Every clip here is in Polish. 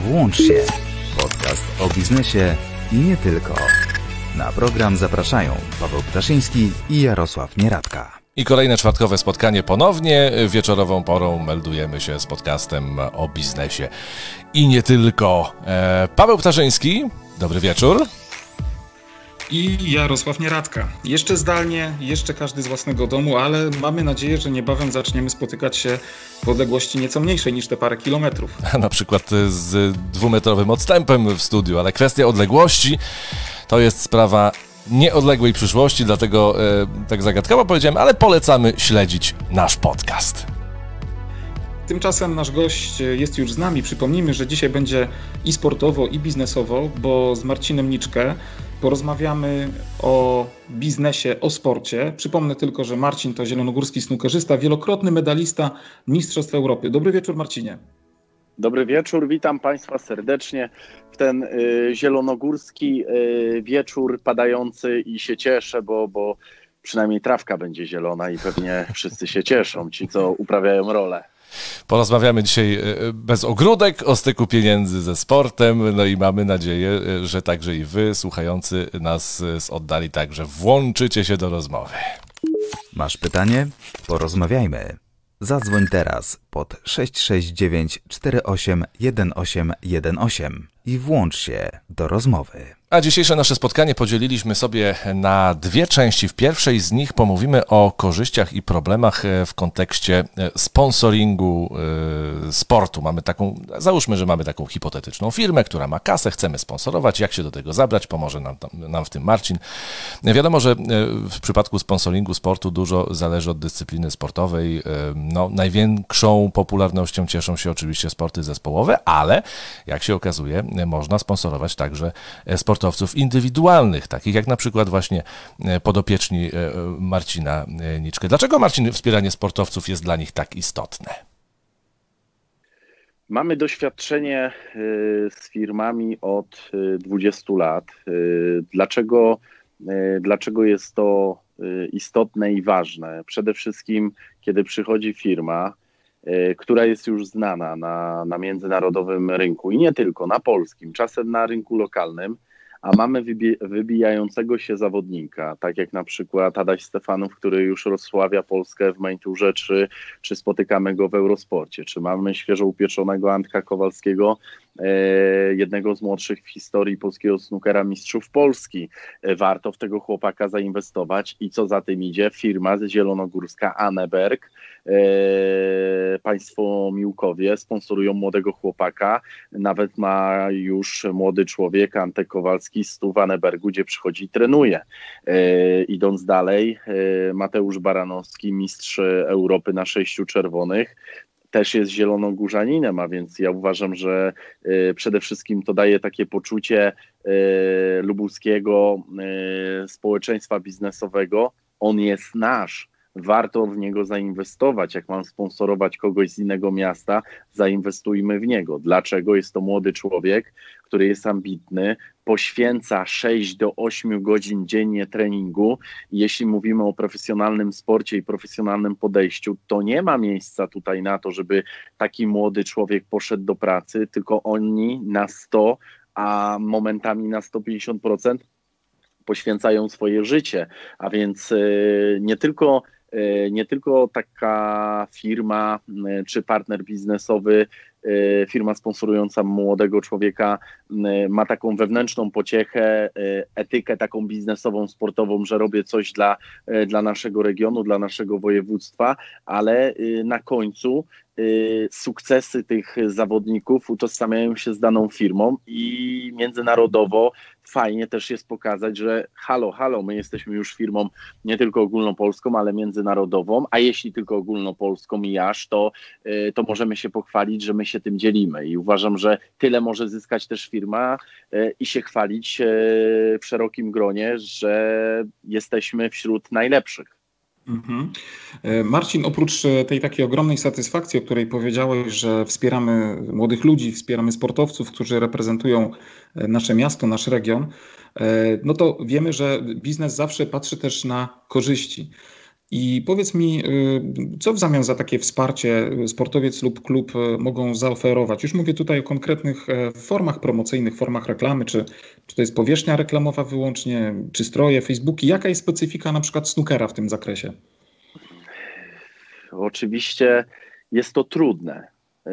Włącz się. Podcast o biznesie i nie tylko. Na program zapraszają Paweł Ptaszyński i Jarosław Nieradka. I kolejne czwartkowe spotkanie ponownie. Wieczorową porą meldujemy się z podcastem o biznesie i nie tylko. Paweł Ptaszyński, dobry wieczór. I Jarosław Nieradka. Jeszcze zdalnie, jeszcze każdy z własnego domu, ale mamy nadzieję, że niebawem zaczniemy spotykać się w odległości nieco mniejszej niż te parę kilometrów. Na przykład z 2-metrowym odstępem w studiu, ale kwestia odległości to jest sprawa nieodległej przyszłości, dlatego tak zagadkowo powiedziałem, ale polecamy śledzić nasz podcast. Tymczasem nasz gość jest już z nami. Przypomnijmy, że dzisiaj będzie i sportowo, i biznesowo, bo z Marcinem Niczkę porozmawiamy o biznesie, o sporcie. Przypomnę tylko, że Marcin to zielonogórski snookerzysta, wielokrotny medalista Mistrzostw Europy. Dobry wieczór, Marcinie. Dobry wieczór, witam Państwa serdecznie w ten zielonogórski wieczór padający i się cieszę, bo przynajmniej trawka będzie zielona i pewnie wszyscy się cieszą, ci co uprawiają rolę. Porozmawiamy dzisiaj bez ogródek o styku pieniędzy ze sportem, no i mamy nadzieję, że także i wy, słuchający nas z oddali, także włączycie się do rozmowy. Masz pytanie? Porozmawiajmy. Zadzwoń teraz pod 669 48 1818 i włącz się do rozmowy. A dzisiejsze nasze spotkanie podzieliliśmy sobie na dwie części. W pierwszej z nich pomówimy o korzyściach i problemach w kontekście sponsoringu sportu. Załóżmy, że mamy taką hipotetyczną firmę, która ma kasę, chcemy sponsorować. Jak się do tego zabrać? Pomoże nam w tym Marcin. Wiadomo, że w przypadku sponsoringu sportu dużo zależy od dyscypliny sportowej. No, największą popularnością cieszą się oczywiście sporty zespołowe, ale jak się okazuje, można sponsorować także sportowców indywidualnych, takich jak na przykład właśnie podopieczni Marcina Niczkę. Dlaczego, Marcin, wspieranie sportowców jest dla nich tak istotne? Mamy doświadczenie z firmami od 20 lat. Dlaczego jest to istotne i ważne? Przede wszystkim, kiedy przychodzi firma, która jest już znana na międzynarodowym rynku i nie tylko, na polskim, czasem na rynku lokalnym, a mamy wybijającego się zawodnika, tak jak na przykład Adaś Stefanów, który już rozsławia Polskę w main tourze, czy spotykamy go w Eurosporcie, czy mamy świeżo upieczonego Antka Kowalskiego, jednego z młodszych w historii polskiego snookera mistrzów Polski. Warto w tego chłopaka zainwestować i co za tym idzie, firma zielonogórska Anneberg, państwo Miłkowie sponsorują młodego chłopaka, nawet ma już młody człowiek, Antek Kowalski, w Annebergu, gdzie przychodzi i trenuje. Idąc dalej, Mateusz Baranowski, mistrz Europy na 6 czerwonych, też jest zielonogórzaninem, a więc ja uważam, że przede wszystkim to daje takie poczucie lubuskiego społeczeństwa biznesowego. On jest nasz. Warto w niego zainwestować. Jak mam sponsorować kogoś z innego miasta, zainwestujmy w niego. Dlaczego? Jest to młody człowiek, który jest ambitny, poświęca 6 do 8 godzin dziennie treningu. Jeśli mówimy o profesjonalnym sporcie i profesjonalnym podejściu, to nie ma miejsca tutaj na to, żeby taki młody człowiek poszedł do pracy, tylko oni na 100, a momentami na 150% poświęcają swoje życie. A więc nie tylko taka firma czy partner biznesowy, firma sponsorująca młodego człowieka ma taką wewnętrzną pociechę, etykę taką biznesową, sportową, że robię coś dla naszego regionu, dla naszego województwa, ale na końcu sukcesy tych zawodników utożsamiają się z daną firmą i międzynarodowo fajnie też jest pokazać, że halo, my jesteśmy już firmą nie tylko ogólnopolską, ale międzynarodową, a jeśli tylko ogólnopolską i aż, to możemy się pochwalić, że my się tym dzielimy i uważam, że tyle może zyskać też firma i się chwalić w szerokim gronie, że jesteśmy wśród najlepszych. Marcin, oprócz tej takiej ogromnej satysfakcji, o której powiedziałeś, że wspieramy młodych ludzi, wspieramy sportowców, którzy reprezentują nasze miasto, nasz region, no to wiemy, że biznes zawsze patrzy też na korzyści. I powiedz mi, co w zamian za takie wsparcie sportowiec lub klub mogą zaoferować? Już mówię tutaj o konkretnych formach promocyjnych, formach reklamy, czy to jest powierzchnia reklamowa wyłącznie, czy stroje, Facebooki. Jaka jest specyfika na przykład snookera w tym zakresie? Oczywiście jest to trudne.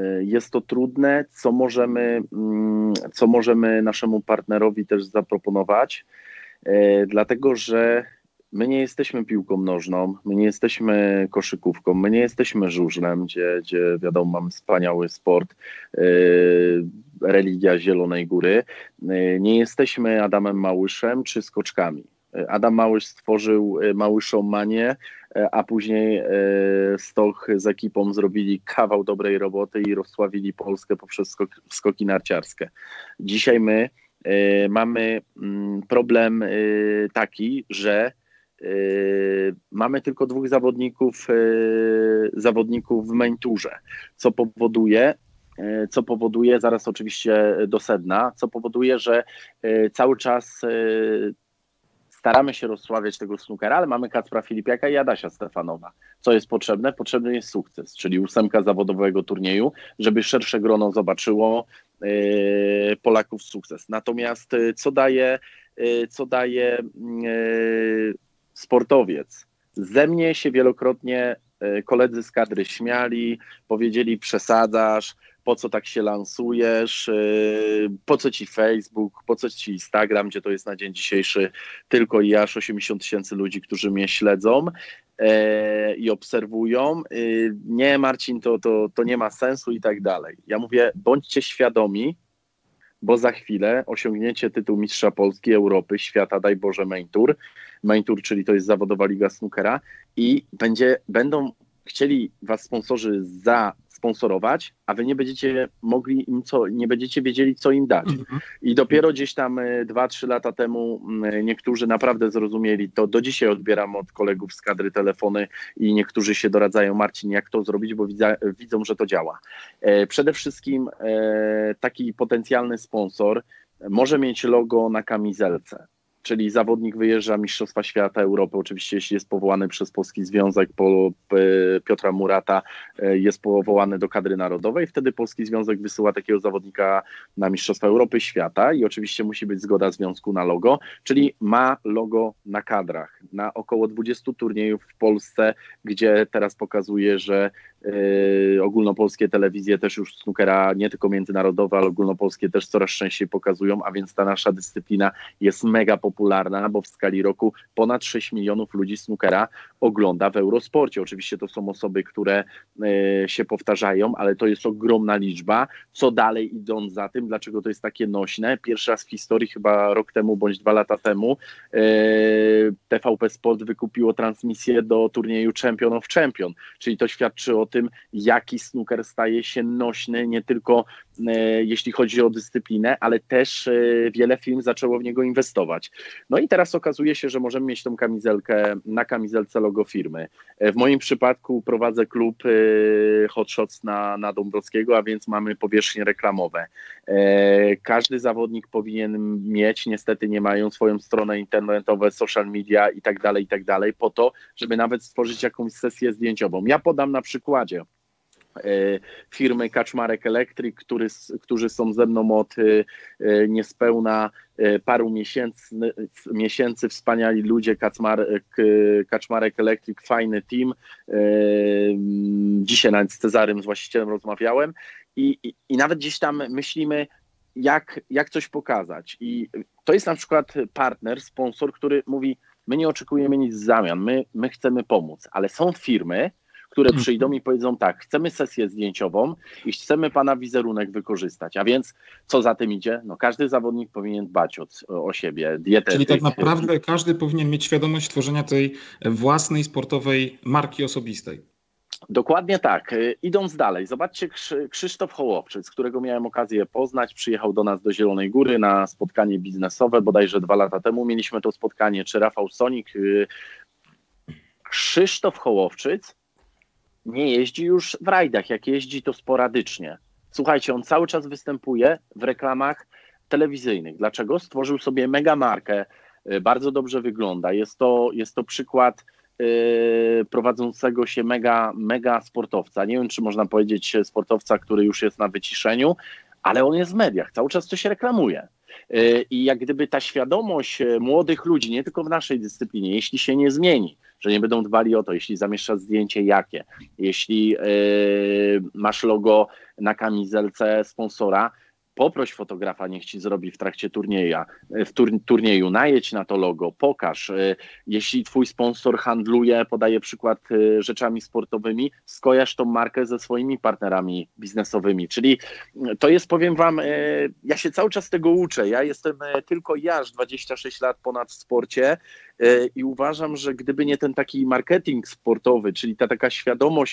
Co możemy naszemu partnerowi też zaproponować, dlatego że my nie jesteśmy piłką nożną, my nie jesteśmy koszykówką, my nie jesteśmy żużlem, gdzie wiadomo, mamy wspaniały sport, religia Zielonej Góry. Nie jesteśmy Adamem Małyszem czy skoczkami. Adam Małysz stworzył Małyszą Manię, a później Stoch z ekipą zrobili kawał dobrej roboty i rozsławili Polskę poprzez skoki narciarskie. Dzisiaj my mamy problem taki, że mamy tylko 2 zawodników w main tourze, co powoduje, zaraz oczywiście do sedna, co powoduje, że cały czas staramy się rozsławiać tego snookera, ale mamy Kacpra Filipiaka i Adasia Stefanowa. Co jest potrzebne? Potrzebny jest sukces, czyli 8 zawodowego turnieju, żeby szersze grono zobaczyło Polaków sukces. Natomiast co daje sportowiec? Ze mnie się wielokrotnie koledzy z kadry śmiali, powiedzieli: przesadzasz, po co tak się lansujesz, po co ci Facebook, po co ci Instagram, gdzie to jest na dzień dzisiejszy tylko i aż 80 000 ludzi, którzy mnie śledzą i obserwują. Nie, Marcin, to nie ma sensu i tak dalej. Ja mówię, bądźcie świadomi, bo za chwilę osiągniecie tytuł mistrza Polski, Europy, świata, daj Boże, Main Tour, czyli to jest zawodowa liga snookera, i będą chcieli was sponsorzy zasponsorować, a wy nie będziecie mogli im nie będziecie wiedzieli, co im dać. I dopiero gdzieś tam 2-3 lata temu niektórzy naprawdę zrozumieli to. Do dzisiaj odbieram od kolegów z kadry telefony i niektórzy się doradzają: Marcin, jak to zrobić, bo widzą, że to działa. Przede wszystkim taki potencjalny sponsor może mieć logo na kamizelce. Czyli zawodnik wyjeżdża Mistrzostwa Świata, Europy, oczywiście jeśli jest powołany przez Polski Związek, Piotra Murata jest powołany do kadry narodowej, wtedy Polski Związek wysyła takiego zawodnika na Mistrzostwa Europy, Świata i oczywiście musi być zgoda związku na logo, czyli ma logo na kadrach, na około 20 turniejów w Polsce, gdzie teraz pokazuje, że ogólnopolskie telewizje też już snookera, nie tylko międzynarodowe, ale ogólnopolskie też coraz częściej pokazują, a więc ta nasza dyscyplina jest mega popularna, bo w skali roku ponad 6 milionów ludzi snookera ogląda w Eurosporcie. Oczywiście to są osoby, które się powtarzają, ale to jest ogromna liczba. Co dalej idąc za tym, dlaczego to jest takie nośne? Pierwszy raz w historii, chyba rok temu bądź 2 lata temu, TVP Sport wykupiło transmisję do turnieju Champion of Champion, czyli to świadczy o tym, jaki snooker staje się nośny, nie tylko jeśli chodzi o dyscyplinę, ale też wiele firm zaczęło w niego inwestować. No i teraz okazuje się, że możemy mieć tą kamizelkę, na kamizelce logo firmy. W moim przypadku prowadzę klub Hot Shots na Dąbrowskiego, a więc mamy powierzchnie reklamowe. Każdy zawodnik powinien mieć, niestety nie mają, swoją stronę internetową, social media i tak dalej, po to, żeby nawet stworzyć jakąś sesję zdjęciową. Ja podam na przykładzie firmy Kaczmarek Electric, którzy są ze mną od niespełna paru miesięcy, wspaniali ludzie, Kaczmarek Electric, fajny team. Dzisiaj nawet z Cezarym, z właścicielem, rozmawiałem i nawet gdzieś tam myślimy, jak coś pokazać. I to jest na przykład partner, sponsor, który mówi: my nie oczekujemy nic w zamian, my chcemy pomóc, ale są firmy, które przyjdą i powiedzą: tak, chcemy sesję zdjęciową i chcemy pana wizerunek wykorzystać. A więc co za tym idzie? No, każdy zawodnik powinien dbać o siebie, dietetyk. Czyli tak naprawdę każdy powinien mieć świadomość tworzenia tej własnej sportowej marki osobistej. Dokładnie tak. Idąc dalej, zobaczcie, Krzysztof Hołowczyc, którego miałem okazję poznać, przyjechał do nas do Zielonej Góry na spotkanie biznesowe, bodajże 2 lata temu mieliśmy to spotkanie, czy Rafał Sonik. Krzysztof Hołowczyc nie jeździ już w rajdach, jak jeździ to sporadycznie. Słuchajcie, on cały czas występuje w reklamach telewizyjnych. Dlaczego? Stworzył sobie mega markę, bardzo dobrze wygląda. Jest to przykład prowadzącego się mega sportowca. Nie wiem, czy można powiedzieć sportowca, który już jest na wyciszeniu, ale on jest w mediach, cały czas coś reklamuje. I jak gdyby ta świadomość młodych ludzi, nie tylko w naszej dyscyplinie, jeśli się nie zmieni, że nie będą dbali o to, jeśli zamieszczasz zdjęcie jakie, jeśli masz logo na kamizelce sponsora, poproś fotografa, niech ci zrobi w trakcie turnieju, najedź na to logo, pokaż. Jeśli twój sponsor handluje, podaje przykład rzeczami sportowymi, skojarz tą markę ze swoimi partnerami biznesowymi. Czyli to jest, powiem wam, ja się cały czas tego uczę. Ja jestem tylko aż 26 lat ponad w sporcie i uważam, że gdyby nie ten taki marketing sportowy, czyli ta taka świadomość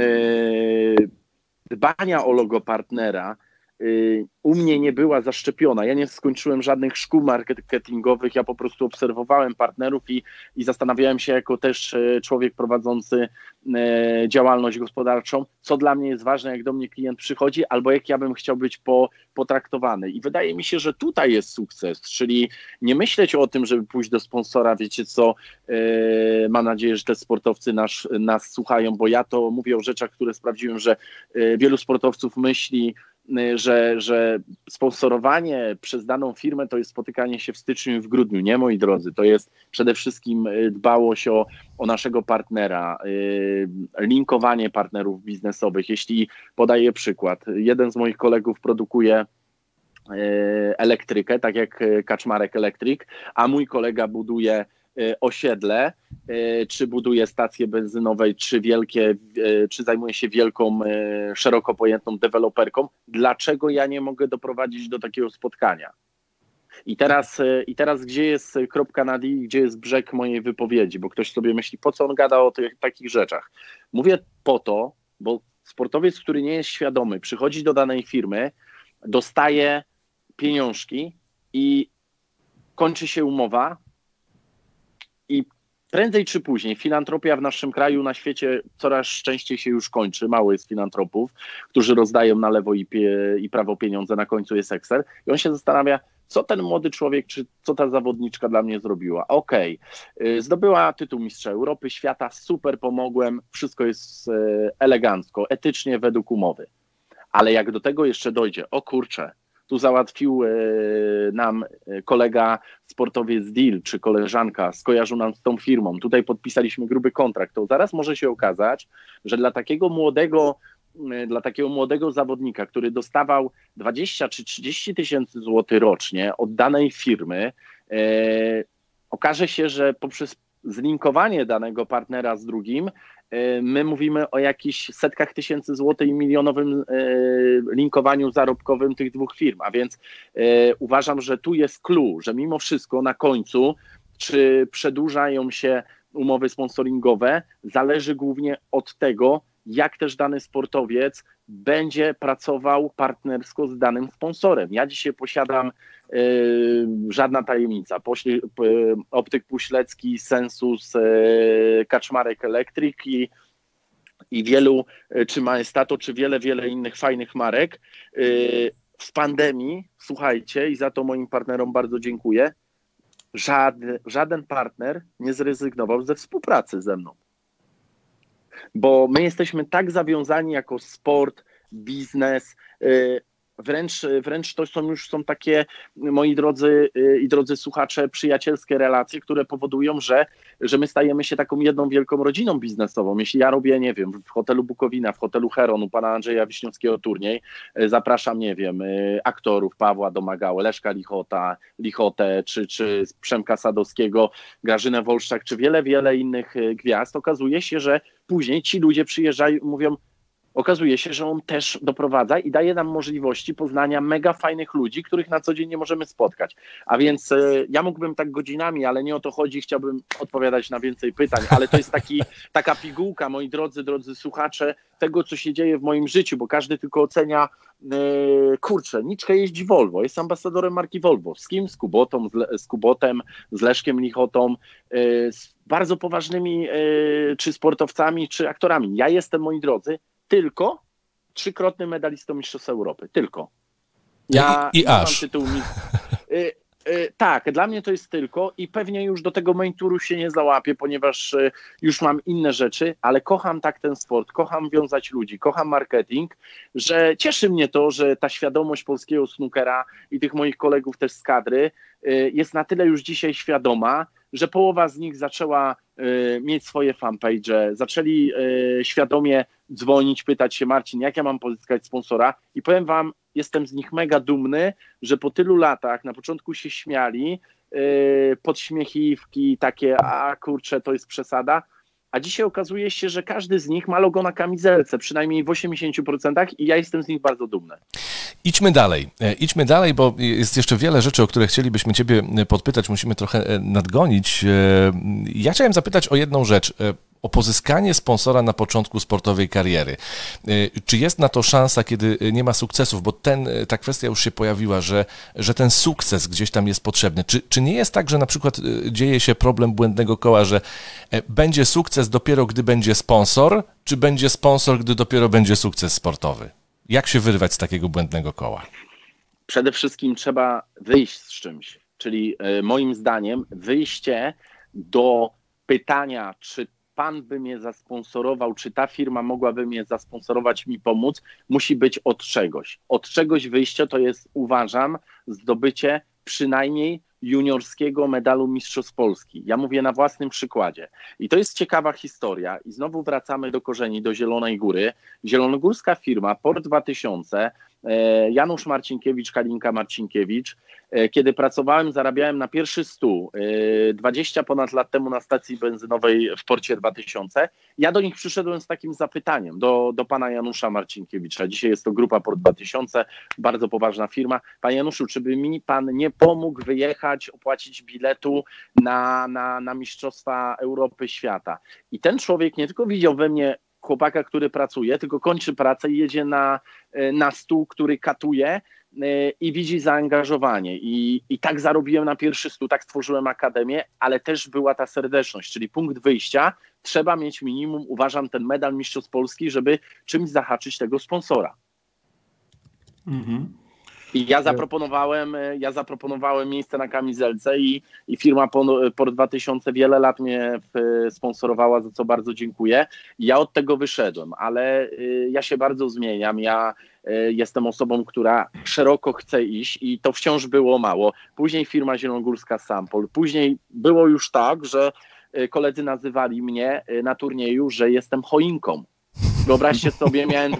dbania o logo partnera, u mnie nie była zaszczepiona. Ja nie skończyłem żadnych szkół marketingowych, ja po prostu obserwowałem partnerów i zastanawiałem się jako też człowiek prowadzący działalność gospodarczą, co dla mnie jest ważne, jak do mnie klient przychodzi, albo jak ja bym chciał być potraktowany. I wydaje mi się, że tutaj jest sukces, czyli nie myśleć o tym, żeby pójść do sponsora, wiecie co, mam nadzieję, że te sportowcy nas słuchają, bo ja to mówię o rzeczach, które sprawdziłem, że wielu sportowców myśli, że sponsorowanie przez daną firmę to jest spotykanie się w styczniu i w grudniu. Nie, moi drodzy, to jest przede wszystkim dbałość o naszego partnera, linkowanie partnerów biznesowych. Jeśli podaję przykład, jeden z moich kolegów produkuje elektrykę, tak jak Kaczmarek Electric, a mój kolega buduje osiedle, czy buduje stacje benzynowe, czy zajmuje się wielką, szeroko pojętą deweloperką, dlaczego ja nie mogę doprowadzić do takiego spotkania? I teraz gdzie jest kropka nad i, gdzie jest brzeg mojej wypowiedzi, bo ktoś sobie myśli, po co on gada o takich rzeczach? Mówię po to, bo sportowiec, który nie jest świadomy, przychodzi do danej firmy, dostaje pieniążki i kończy się umowa, i prędzej czy później filantropia w naszym kraju, na świecie coraz częściej się już kończy. Mało jest filantropów, którzy rozdają na lewo i prawo pieniądze, na końcu jest Excel. I on się zastanawia, co ten młody człowiek, czy co ta zawodniczka dla mnie zrobiła. Okej, zdobyła tytuł mistrza Europy, świata, super, pomogłem, wszystko jest elegancko, etycznie, według umowy. Ale jak do tego jeszcze dojdzie, o kurczę, tu załatwił nam kolega sportowiec deal, czy koleżanka, skojarzył nam z tą firmą, tutaj podpisaliśmy gruby kontrakt, to zaraz może się okazać, że dla takiego młodego zawodnika, który dostawał 20 czy 30 tysięcy złotych rocznie od danej firmy, okaże się, że poprzez zlinkowanie danego partnera z drugim, my mówimy o jakichś setkach tysięcy złotych i milionowym linkowaniu zarobkowym tych dwóch firm, a więc uważam, że tu jest clue, że mimo wszystko na końcu, czy przedłużają się umowy sponsoringowe, zależy głównie od tego, jak też dany sportowiec będzie pracował partnersko z danym sponsorem. Ja dzisiaj posiadam, żadna tajemnica, Optyk Puślecki, Sensus, Kaczmarek Electric i wielu, czy Majestato, czy wiele innych fajnych marek. W pandemii, słuchajcie, i za to moim partnerom bardzo dziękuję, żaden partner nie zrezygnował ze współpracy ze mną. Bo my jesteśmy tak zawiązani jako sport, biznes, wręcz to są takie, moi drodzy i drodzy słuchacze, przyjacielskie relacje, które powodują, że my stajemy się taką jedną wielką rodziną biznesową. Jeśli ja robię, nie wiem, w hotelu Bukowina, w hotelu Heron u pana Andrzeja Wiśniewskiego turniej, zapraszam, nie wiem, aktorów Pawła Domagałę, Leszka Lichotę, czy Przemka Sadowskiego, Grażynę Wolszczak, czy wiele innych gwiazd, okazuje się, że później ci ludzie przyjeżdżają i mówią, okazuje się, że on też doprowadza i daje nam możliwości poznania mega fajnych ludzi, których na co dzień nie możemy spotkać. A więc ja mógłbym tak godzinami, ale nie o to chodzi, chciałbym odpowiadać na więcej pytań, ale to jest taka pigułka, moi drodzy słuchacze, tego, co się dzieje w moim życiu, bo każdy tylko ocenia, kurczę, Niczka jeździ Volvo, jest ambasadorem marki Volvo. Z kim? Z Kubotem, z Leszkiem Lichotą, z bardzo poważnymi czy sportowcami, czy aktorami. Ja jestem, moi drodzy, tylko 3-krotnym medalistą Mistrzostw Europy. Tylko. Ja I mam aż. tytuł. Tak, dla mnie to jest tylko i pewnie już do tego main touru się nie załapię, ponieważ już mam inne rzeczy, ale kocham tak ten sport, kocham wiązać ludzi, kocham marketing, że cieszy mnie to, że ta świadomość polskiego snookera i tych moich kolegów też z kadry jest na tyle już dzisiaj świadoma, że połowa z nich zaczęła mieć swoje fanpage, zaczęli świadomie dzwonić, pytać się: Marcin, jak ja mam pozyskać sponsora? I powiem wam, jestem z nich mega dumny, że po tylu latach na początku się śmiali, podśmiechiwki takie, a kurczę, to jest przesada, a dzisiaj okazuje się, że każdy z nich ma logo na kamizelce, przynajmniej w 80% i ja jestem z nich bardzo dumny. Idźmy dalej, bo jest jeszcze wiele rzeczy, o które chcielibyśmy Ciebie podpytać, musimy trochę nadgonić. Ja chciałem zapytać o jedną rzecz, o pozyskanie sponsora na początku sportowej kariery. Czy jest na to szansa, kiedy nie ma sukcesów, bo ta kwestia już się pojawiła, że ten sukces gdzieś tam jest potrzebny. Czy nie jest tak, że na przykład dzieje się problem błędnego koła, że będzie sukces dopiero, gdy będzie sponsor, czy będzie sponsor, gdy dopiero będzie sukces sportowy? Jak się wyrwać z takiego błędnego koła? Przede wszystkim trzeba wyjść z czymś, czyli moim zdaniem wyjście do pytania, czy pan by mnie zasponsorował, czy ta firma mogłaby mnie zasponsorować, mi pomóc, musi być od czegoś. Od czegoś wyjście to jest, uważam, zdobycie przynajmniej juniorskiego medalu Mistrzostw Polski. Ja mówię na własnym przykładzie. I to jest ciekawa historia. I znowu wracamy do korzeni, do Zielonej Góry. Zielonogórska firma Port 2000, Janusz Marcinkiewicz, Kalinka Marcinkiewicz. Kiedy pracowałem, zarabiałem na pierwszy stół 20 ponad lat temu na stacji benzynowej w Porcie 2000. Ja do nich przyszedłem z takim zapytaniem, do pana Janusza Marcinkiewicza. Dzisiaj jest to grupa Port 2000, bardzo poważna firma. Panie Januszu, czy by mi pan nie pomógł wyjechać, opłacić biletu na Mistrzostwa Europy, Świata? I ten człowiek nie tylko widział we mnie chłopaka, który pracuje, tylko kończy pracę i jedzie na stół, który katuje i widzi zaangażowanie. I tak zarobiłem na pierwszy stół, tak stworzyłem akademię, ale też była ta serdeczność, czyli punkt wyjścia. Trzeba mieć minimum, uważam, ten medal Mistrzostw Polski, żeby czymś zahaczyć tego sponsora. I ja zaproponowałem miejsce na kamizelce i firma Port 2000 wiele lat mnie sponsorowała, za co bardzo dziękuję. Ja od tego wyszedłem, ale ja się bardzo zmieniam. Ja jestem osobą, która szeroko chce iść i to wciąż było mało. Później firma Zielonogórska Sampol. Później było już tak, że koledzy nazywali mnie na turnieju, że jestem choinką. Wyobraźcie sobie, miałem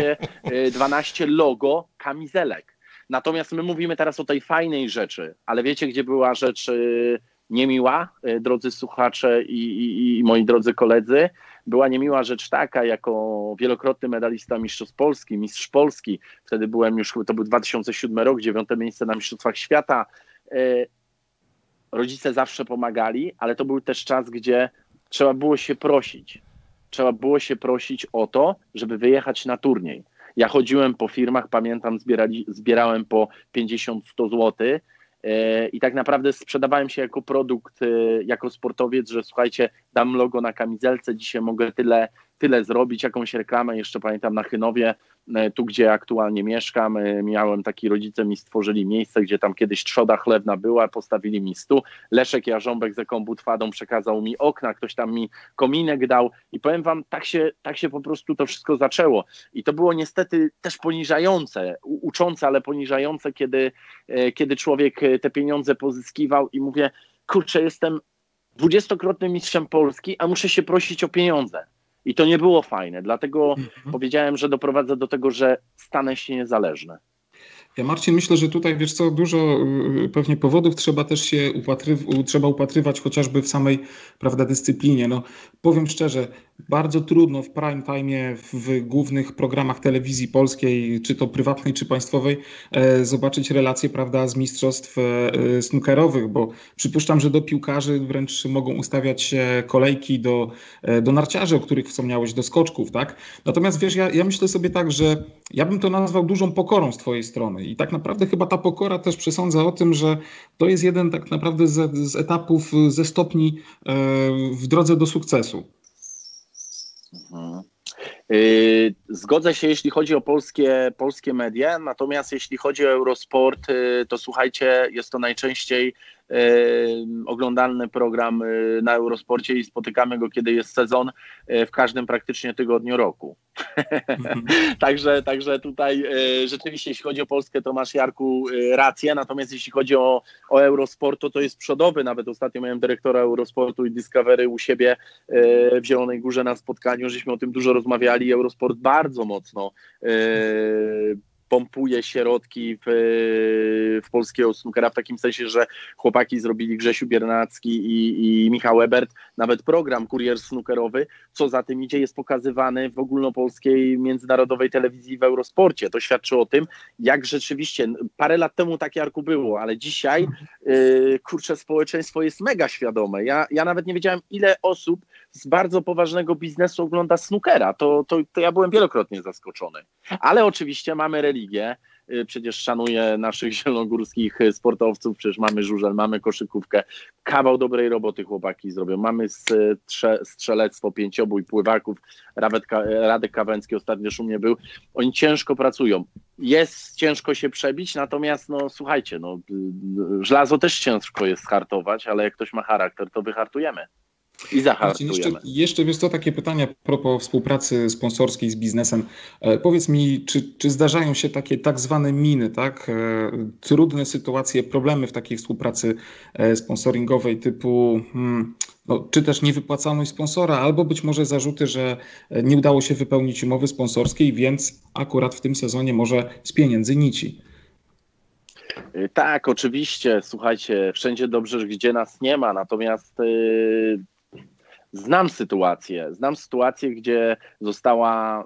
12 logo kamizelek. Natomiast my mówimy teraz o tej fajnej rzeczy, ale wiecie, gdzie była rzecz niemiła, drodzy słuchacze i moi drodzy koledzy? Była niemiła rzecz taka, jako wielokrotny medalista Mistrzostw Polski, mistrz Polski, wtedy byłem już, to był 2007 rok, 9. miejsce na Mistrzostwach Świata. Rodzice zawsze pomagali, ale to był też czas, gdzie trzeba było się prosić. Trzeba było się prosić o to, żeby wyjechać na turniej. Ja chodziłem po firmach, pamiętam, zbierałem po 50-100 zł i tak naprawdę sprzedawałem się jako produkt, jako sportowiec, że słuchajcie, dam logo na kamizelce, dzisiaj mogę tyle zrobić, jakąś reklamę, jeszcze pamiętam na Chynowie, tu gdzie aktualnie mieszkam, miałem taki, rodzice mi stworzyli miejsce, gdzie tam kiedyś trzoda chlewna była, postawili mi stół, Leszek Jarząbek z Ekombutwadą przekazał mi okna, ktoś tam mi kominek dał i powiem wam, tak się po prostu to wszystko zaczęło i to było niestety też poniżające, uczące, ale poniżające, kiedy człowiek te pieniądze pozyskiwał i mówię, kurczę, jestem 20-krotnym mistrzem Polski, a muszę się prosić o pieniądze. I to nie było fajne, dlatego powiedziałem, że doprowadzę do tego, że stanę się niezależny. Ja, Marcin, myślę, że tutaj, wiesz co, dużo pewnie powodów trzeba też się upatrywać chociażby w samej, prawda, dyscyplinie. No, powiem szczerze, bardzo trudno w prime time w głównych programach telewizji polskiej, czy to prywatnej, czy państwowej, zobaczyć relacje, prawda, z mistrzostw snookerowych, bo przypuszczam, że do piłkarzy wręcz mogą ustawiać się kolejki do narciarzy, o których wspomniałeś, do skoczków, tak? Natomiast wiesz, ja myślę sobie tak, że ja bym to nazwał dużą pokorą z twojej strony i tak naprawdę chyba ta pokora też przesądza o tym, że to jest jeden tak naprawdę z etapów, ze stopni w drodze do sukcesu. Zgodzę się, jeśli chodzi o polskie media, natomiast jeśli chodzi o Eurosport, to słuchajcie, jest to najczęściej oglądalny program na Eurosporcie i spotykamy go, kiedy jest sezon, w każdym praktycznie tygodniu roku. Także tutaj rzeczywiście, jeśli chodzi o Polskę, to masz, Jarku, rację, natomiast jeśli chodzi o Eurosport, to jest przodowy. Nawet ostatnio miałem dyrektora Eurosportu i Discovery u siebie w Zielonej Górze na spotkaniu, żeśmy o tym dużo rozmawiali. Eurosport bardzo mocno pompuje środki w polskiego snookera, w takim sensie, że chłopaki zrobili, Grzesiu Biernacki i Michał Ebert, nawet program Kurier Snookerowy, co za tym idzie, jest pokazywany w ogólnopolskiej, międzynarodowej telewizji w Eurosporcie. To świadczy o tym, jak rzeczywiście, parę lat temu tak, Jarku, było, ale dzisiaj, społeczeństwo jest mega świadome. Ja nawet nie wiedziałem, ile osób z bardzo poważnego biznesu ogląda snookera. To ja byłem wielokrotnie zaskoczony. Ale oczywiście mamy religię. Przecież szanuję naszych zielonogórskich sportowców, przecież mamy żużel, mamy koszykówkę. Kawał dobrej roboty chłopaki zrobią. Mamy strzelectwo, pięciobój, pływaków. Radek Kawęcki ostatnio u mnie był. Oni ciężko pracują. Jest ciężko się przebić, natomiast słuchajcie, żelazo też ciężko jest hartować, ale jak ktoś ma charakter, to wyhartujemy. I zahartujemy. Jeszcze wiesz co, takie pytania a propos współpracy sponsorskiej z biznesem. Powiedz mi, czy zdarzają się takie tak zwane miny, tak? Trudne sytuacje, problemy w takiej współpracy sponsoringowej typu czy też niewypłacalność sponsora, albo być może zarzuty, że nie udało się wypełnić umowy sponsorskiej, więc akurat w tym sezonie może z pieniędzy nici. Tak, oczywiście. Słuchajcie, wszędzie dobrze, gdzie nas nie ma, natomiast znam sytuację, gdzie została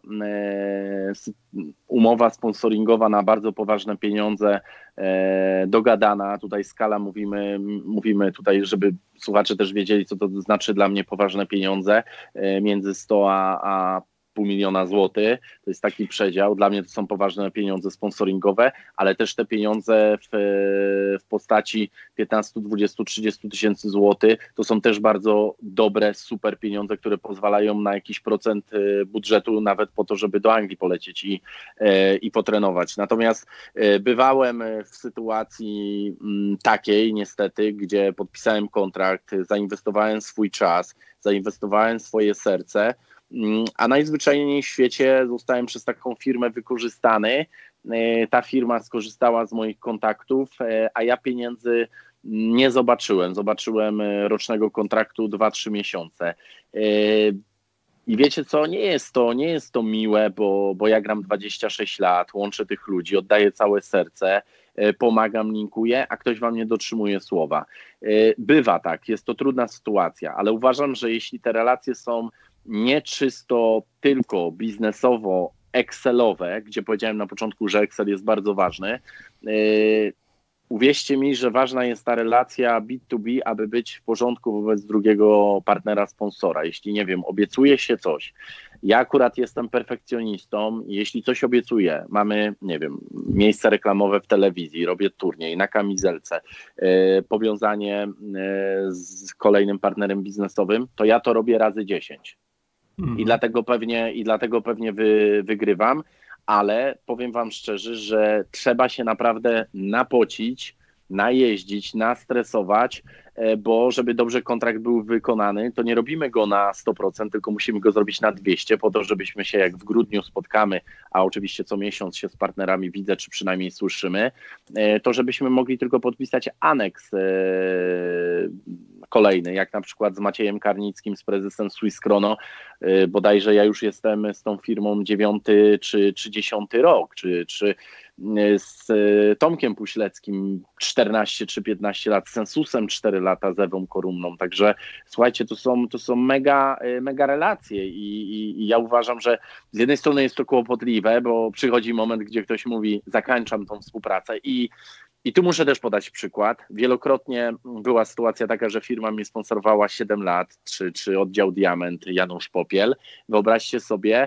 umowa sponsoringowa na bardzo poważne pieniądze dogadana. Tutaj skala, mówimy tutaj, żeby słuchacze też wiedzieli, co to znaczy dla mnie poważne pieniądze, między 100 a 500 000 złotych. To jest taki przedział. Dla mnie to są poważne pieniądze sponsoringowe, ale też te pieniądze w postaci 15, 20, 30 tysięcy złotych to są też bardzo dobre, super pieniądze, które pozwalają na jakiś procent budżetu nawet po to, żeby do Anglii polecieć i potrenować. Natomiast bywałem w sytuacji takiej niestety, gdzie podpisałem kontrakt, zainwestowałem swój czas, zainwestowałem swoje serce, a najzwyczajniej w świecie zostałem przez taką firmę wykorzystany. Ta firma skorzystała z moich kontaktów, a ja pieniędzy nie zobaczyłem. Zobaczyłem rocznego kontraktu 2-3 miesiące. I wiecie co, nie jest to miłe, bo ja gram 26 lat, łączę tych ludzi, oddaję całe serce, pomagam, linkuję, a ktoś wam nie dotrzymuje słowa. Bywa tak, jest to trudna sytuacja, ale uważam, że jeśli te relacje są nie czysto tylko biznesowo excelowe, gdzie powiedziałem na początku, że Excel jest bardzo ważny, uwierzcie mi, że ważna jest ta relacja B2B, aby być w porządku wobec drugiego partnera, sponsora. Jeśli, nie wiem, obiecuje się coś, ja akurat jestem perfekcjonistą, jeśli coś obiecuję, mamy, nie wiem, miejsce reklamowe w telewizji, robię turniej na kamizelce, powiązanie z kolejnym partnerem biznesowym, to ja to robię razy 10. I dlatego pewnie wygrywam, ale powiem wam szczerze, że trzeba się naprawdę napocić, najeździć, nastresować, bo żeby dobrze kontrakt był wykonany, to nie robimy go na 100%, tylko musimy go zrobić na 200%, po to, żebyśmy się jak w grudniu spotkamy, a oczywiście co miesiąc się z partnerami widzę, czy przynajmniej słyszymy, to żebyśmy mogli tylko podpisać aneks kolejny, jak na przykład z Maciejem Karnickim, z prezesem Swiss Chrono, bodajże ja już jestem z tą firmą 9 czy 10 rok, czy z Tomkiem Puśleckim 14 czy 15 lat, z Sensusem 4 lata, z Ewą Korumną, także słuchajcie, to są mega relacje i ja uważam, że z jednej strony jest to kłopotliwe, bo przychodzi moment, gdzie ktoś mówi, zakończam tą współpracę i tu muszę też podać przykład. Wielokrotnie była sytuacja taka, że firma mnie sponsorowała 7 lat, czy oddział Diament, Janusz Popiel. Wyobraźcie sobie,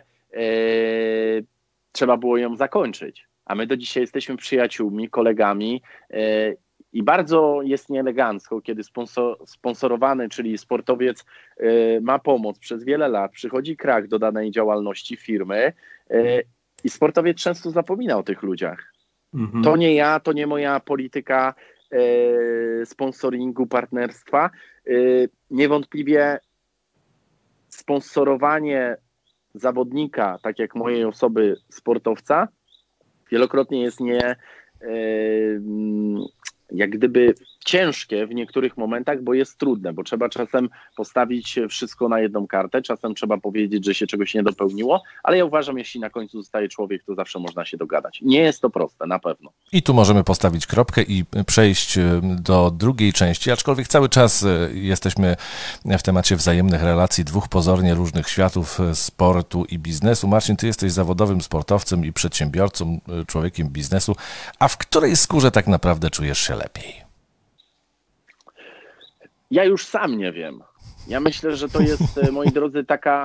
trzeba było ją zakończyć. A my do dzisiaj jesteśmy przyjaciółmi, kolegami. I bardzo jest nieelegancko, kiedy sponsorowany, czyli sportowiec ma pomoc przez wiele lat, przychodzi krach do danej działalności firmy i sportowiec często zapomina o tych ludziach. To nie ja, to nie moja polityka sponsoringu, partnerstwa. Niewątpliwie sponsorowanie zawodnika, tak jak mojej osoby sportowca, wielokrotnie jest jak gdyby ciężkie w niektórych momentach, bo jest trudne, bo trzeba czasem postawić wszystko na jedną kartę, czasem trzeba powiedzieć, że się czegoś nie dopełniło, ale ja uważam, jeśli na końcu zostaje człowiek, to zawsze można się dogadać. Nie jest to proste, na pewno. I tu możemy postawić kropkę i przejść do drugiej części, aczkolwiek cały czas jesteśmy w temacie wzajemnych relacji dwóch pozornie różnych światów, sportu i biznesu. Marcin, ty jesteś zawodowym sportowcem i przedsiębiorcą, człowiekiem biznesu, a w której skórze tak naprawdę czujesz się lepiej? Ja już sam nie wiem. Ja myślę, że to jest, moi drodzy,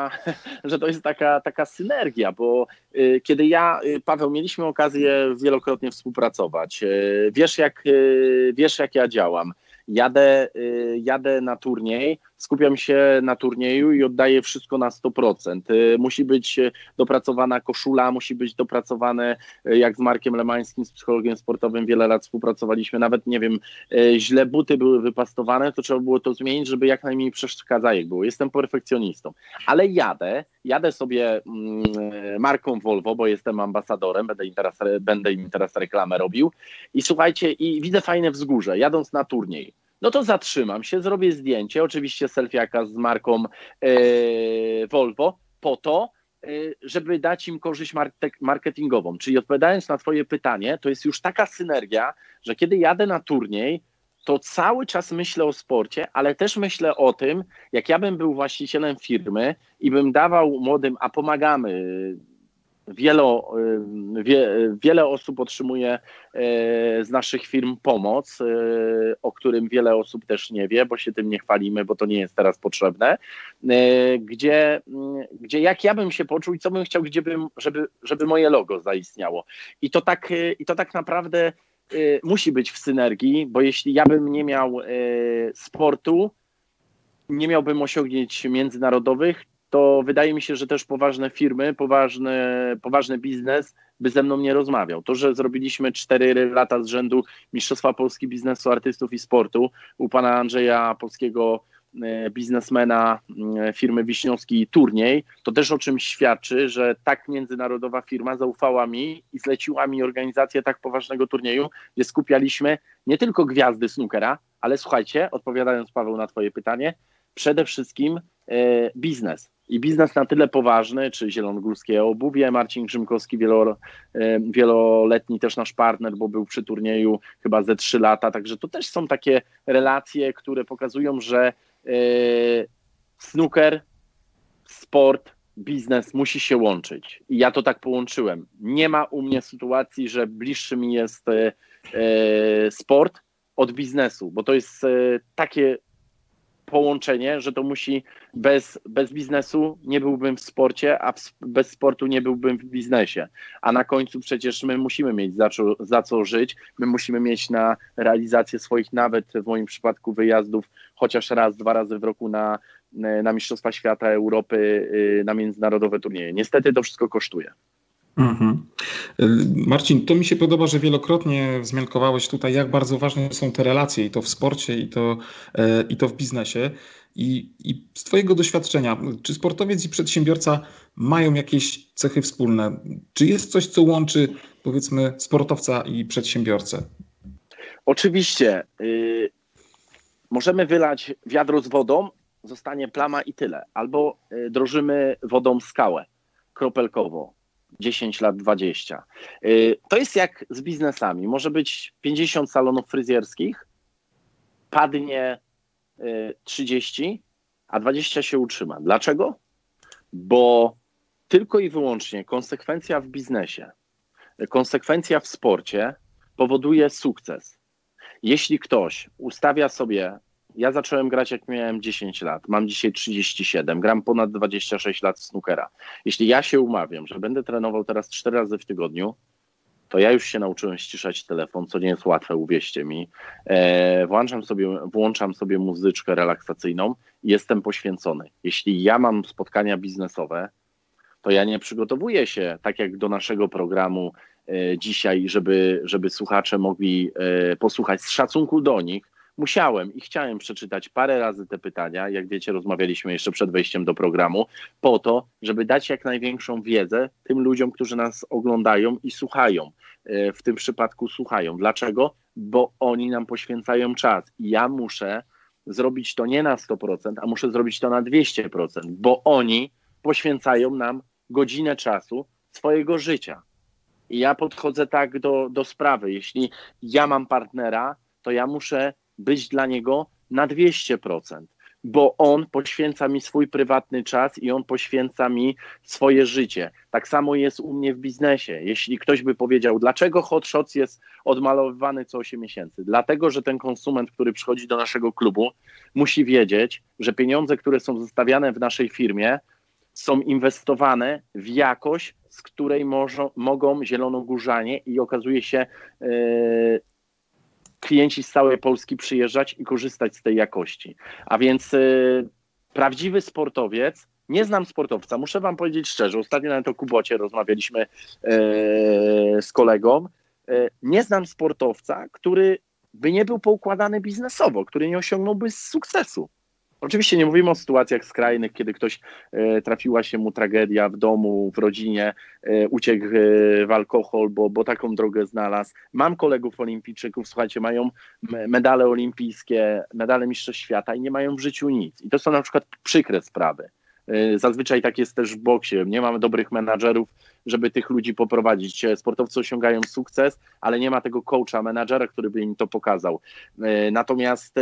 taka synergia, bo kiedy ja, Paweł, mieliśmy okazję wielokrotnie współpracować, wiesz jak ja działam. Jadę na turniej, skupiam się na turnieju i oddaję wszystko na 100%. Musi być dopracowana koszula, musi być dopracowane, jak z Markiem Lemańskim, z psychologiem sportowym wiele lat współpracowaliśmy, nawet nie wiem, źle buty były wypastowane, to trzeba było to zmienić, żeby jak najmniej przeszkadzajek było. Jestem perfekcjonistą, ale jadę sobie marką Volvo, bo jestem ambasadorem, będę im teraz reklamę robił i słuchajcie, i widzę fajne wzgórze, jadąc na turniej. No to zatrzymam się, zrobię zdjęcie, oczywiście selfiaka z marką Volvo, po to, żeby dać im korzyść marketingową. Czyli odpowiadając na twoje pytanie, to jest już taka synergia, że kiedy jadę na turniej, to cały czas myślę o sporcie, ale też myślę o tym, jak ja bym był właścicielem firmy i bym dawał młodym, a pomagamy. Wiele osób otrzymuje z naszych firm pomoc, o którym wiele osób też nie wie, bo się tym nie chwalimy, bo to nie jest teraz potrzebne, gdzie jak ja bym się poczuł i co bym chciał, żeby moje logo zaistniało. I to tak naprawdę musi być w synergii, bo jeśli ja bym nie miał sportu, nie miałbym osiągnięć międzynarodowych, to wydaje mi się, że też poważne firmy, poważny biznes by ze mną nie rozmawiał. To, że zrobiliśmy 4 lata z rzędu Mistrzostwa Polski Biznesu, Artystów i Sportu u pana Andrzeja Polskiego, biznesmena firmy Wiśniowski turniej, to też o czymś świadczy, że tak międzynarodowa firma zaufała mi i zleciła mi organizację tak poważnego turnieju, gdzie skupialiśmy nie tylko gwiazdy snookera, ale słuchajcie, odpowiadając Paweł na twoje pytanie, przede wszystkim biznes. I biznes na tyle poważny, czy Zielonogórskie Obuwie, Marcin Grzymkowski, wieloletni też nasz partner, bo był przy turnieju chyba ze 3 lata, także to też są takie relacje, które pokazują, że snooker, sport, biznes musi się łączyć. I ja to tak połączyłem. Nie ma u mnie sytuacji, że bliższy mi jest sport od biznesu, bo to jest takie połączenie, że to musi bez biznesu nie byłbym w sporcie, a bez sportu nie byłbym w biznesie. A na końcu przecież my musimy mieć za co żyć, my musimy mieć na realizację swoich, nawet w moim przypadku wyjazdów, chociaż raz, 2 razy w roku na Mistrzostwa Świata, Europy, na międzynarodowe turnieje. Niestety to wszystko kosztuje. Marcin, to mi się podoba, że wielokrotnie wzmiankowałeś tutaj, jak bardzo ważne są te relacje i to w sporcie, i to w biznesie. I z twojego doświadczenia, czy sportowiec i przedsiębiorca mają jakieś cechy wspólne? Czy jest coś, co łączy, powiedzmy, sportowca i przedsiębiorcę? Oczywiście. Możemy wylać wiadro z wodą, zostanie plama i tyle. Albo drożymy wodą skałę, kropelkowo. 10 lat, 20. To jest jak z biznesami. Może być 50 salonów fryzjerskich, padnie 30, a 20 się utrzyma. Dlaczego? Bo tylko i wyłącznie konsekwencja w biznesie, konsekwencja w sporcie powoduje sukces. Jeśli ktoś ustawia sobie, ja zacząłem grać jak miałem 10 lat, mam dzisiaj 37, gram ponad 26 lat w snookera. Jeśli ja się umawiam, że będę trenował teraz 4 razy w tygodniu, to ja już się nauczyłem ściszać telefon, co nie jest łatwe, uwierzcie mi. Włączam sobie muzyczkę relaksacyjną i jestem poświęcony. Jeśli ja mam spotkania biznesowe, to ja nie przygotowuję się tak jak do naszego programu dzisiaj, żeby słuchacze mogli posłuchać z szacunku do nich. Musiałem i chciałem przeczytać parę razy te pytania, jak wiecie, rozmawialiśmy jeszcze przed wejściem do programu, po to, żeby dać jak największą wiedzę tym ludziom, którzy nas oglądają i słuchają. W tym przypadku słuchają. Dlaczego? Bo oni nam poświęcają czas i ja muszę zrobić to nie na 100%, a muszę zrobić to na 200%, bo oni poświęcają nam godzinę czasu swojego życia. I ja podchodzę tak do sprawy. Jeśli ja mam partnera, to ja muszę być dla niego na 200%, bo on poświęca mi swój prywatny czas i on poświęca mi swoje życie. Tak samo jest u mnie w biznesie. Jeśli ktoś by powiedział, dlaczego Hot Shots jest odmalowywany co 8 miesięcy? Dlatego, że ten konsument, który przychodzi do naszego klubu, musi wiedzieć, że pieniądze, które są zostawiane w naszej firmie, są inwestowane w jakość, z której mogą zielonogórzanie i okazuje się klienci z całej Polski przyjeżdżać i korzystać z tej jakości. A więc prawdziwy sportowiec, nie znam sportowca, muszę wam powiedzieć szczerze, ostatnio na to Kubocie rozmawialiśmy z kolegą, nie znam sportowca, który by nie był poukładany biznesowo, który nie osiągnąłby sukcesu. Oczywiście nie mówimy o sytuacjach skrajnych, kiedy ktoś trafiła się mu tragedia w domu, w rodzinie, uciekł w alkohol, bo taką drogę znalazł. Mam kolegów olimpijczyków, słuchajcie, mają medale olimpijskie, medale mistrzostw świata i nie mają w życiu nic. I to są na przykład przykre sprawy. Zazwyczaj tak jest też w boksie. Nie mamy dobrych menadżerów, żeby tych ludzi poprowadzić. Sportowcy osiągają sukces, ale nie ma tego coacha, menadżera, który by im to pokazał. Natomiast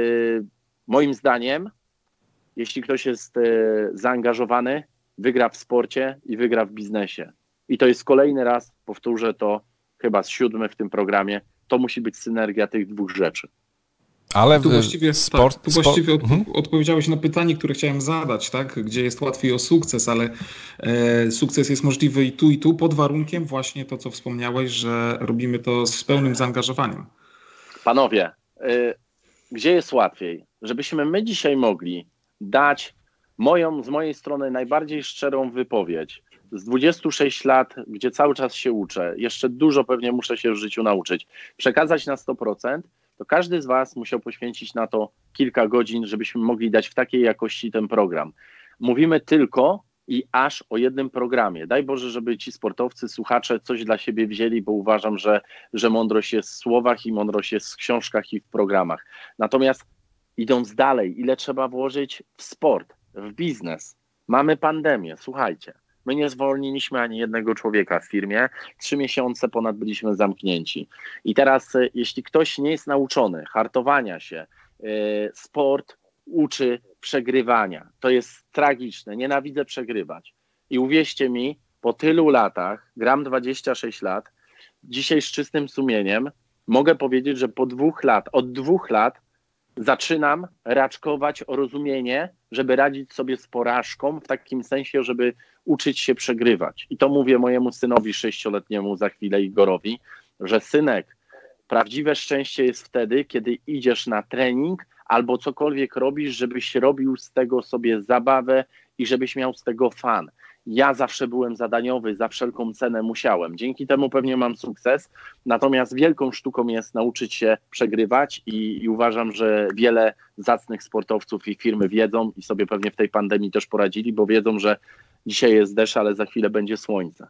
moim zdaniem, jeśli ktoś jest zaangażowany, wygra w sporcie i wygra w biznesie. I to jest kolejny raz, powtórzę to chyba z 7 w tym programie, to musi być synergia tych dwóch rzeczy. Ale tu właściwie, odpowiedziałeś na pytanie, które chciałem zadać, tak? Gdzie jest łatwiej o sukces, ale sukces jest możliwy i tu, pod warunkiem właśnie to, co wspomniałeś, że robimy to z pełnym zaangażowaniem. Panowie, gdzie jest łatwiej? Żebyśmy my dzisiaj mogli dać z mojej strony najbardziej szczerą wypowiedź. Z 26 lat, gdzie cały czas się uczę, jeszcze dużo pewnie muszę się w życiu nauczyć, przekazać na 100%, to każdy z was musiał poświęcić na to kilka godzin, żebyśmy mogli dać w takiej jakości ten program. Mówimy tylko i aż o jednym programie. Daj Boże, żeby ci sportowcy, słuchacze coś dla siebie wzięli, bo uważam, że mądrość jest w słowach i mądrość jest w książkach i w programach. Natomiast idąc dalej, ile trzeba włożyć w sport, w biznes? Mamy pandemię, słuchajcie. My nie zwolniliśmy ani jednego człowieka w firmie. 3 miesiące ponad byliśmy zamknięci. I teraz, jeśli ktoś nie jest nauczony hartowania się, sport uczy przegrywania. To jest tragiczne. Nienawidzę przegrywać. I uwierzcie mi, po tylu latach, gram 26 lat, dzisiaj z czystym sumieniem mogę powiedzieć, że od 2 lat zaczynam raczkować o rozumienie, żeby radzić sobie z porażką, w takim sensie, żeby uczyć się przegrywać. I to mówię mojemu synowi 6-letniemu za chwilę, Igorowi, że synek, prawdziwe szczęście jest wtedy, kiedy idziesz na trening albo cokolwiek robisz, żebyś robił z tego sobie zabawę i żebyś miał z tego fan. Ja zawsze byłem zadaniowy, za wszelką cenę musiałem. Dzięki temu pewnie mam sukces, natomiast wielką sztuką jest nauczyć się przegrywać i uważam, że wiele zacnych sportowców i firmy wiedzą i sobie pewnie w tej pandemii też poradzili, bo wiedzą, że dzisiaj jest deszcz, ale za chwilę będzie słońce.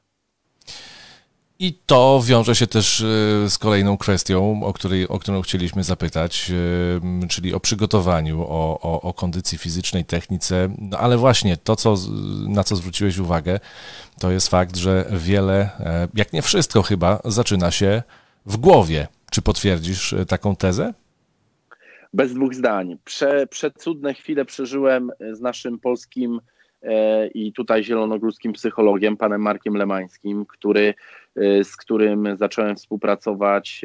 I to wiąże się też z kolejną kwestią, o którą chcieliśmy zapytać, czyli o przygotowaniu, o kondycji fizycznej, technice, no ale właśnie to, na co zwróciłeś uwagę, to jest fakt, że wiele, jak nie wszystko chyba, zaczyna się w głowie. Czy potwierdzisz taką tezę? Bez dwóch zdań. Przecudne chwile przeżyłem z naszym polskim i tutaj zielonogórskim psychologiem, panem Markiem Lemańskim, z którym zacząłem współpracować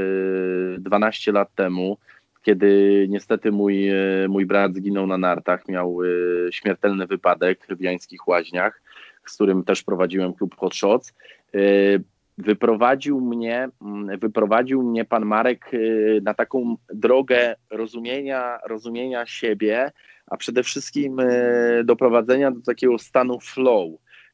12 lat temu, kiedy niestety mój brat zginął na nartach, miał śmiertelny wypadek w Jańskich Łaźniach, z którym też prowadziłem klub Hot Shots. wyprowadził mnie pan Marek na taką drogę rozumienia siebie, a przede wszystkim doprowadzenia do takiego stanu flow,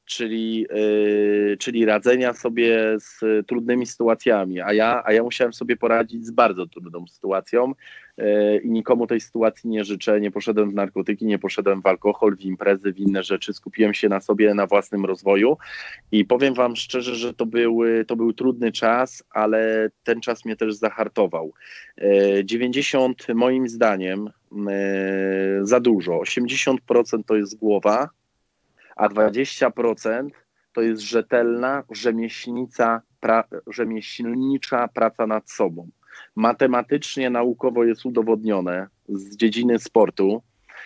czyli radzenia sobie z trudnymi sytuacjami, a ja musiałem sobie poradzić z bardzo trudną sytuacją i nikomu tej sytuacji nie życzę. Nie poszedłem w narkotyki, nie poszedłem w alkohol, w imprezy, w inne rzeczy. Skupiłem się na sobie, na własnym rozwoju i powiem wam szczerze, że to był trudny czas, ale ten czas mnie też zahartował. 90 moim zdaniem za dużo. 80% to jest głowa, a 20% to jest rzetelna, rzemieślnicza praca nad sobą. Matematycznie, naukowo jest udowodnione z dziedziny sportu,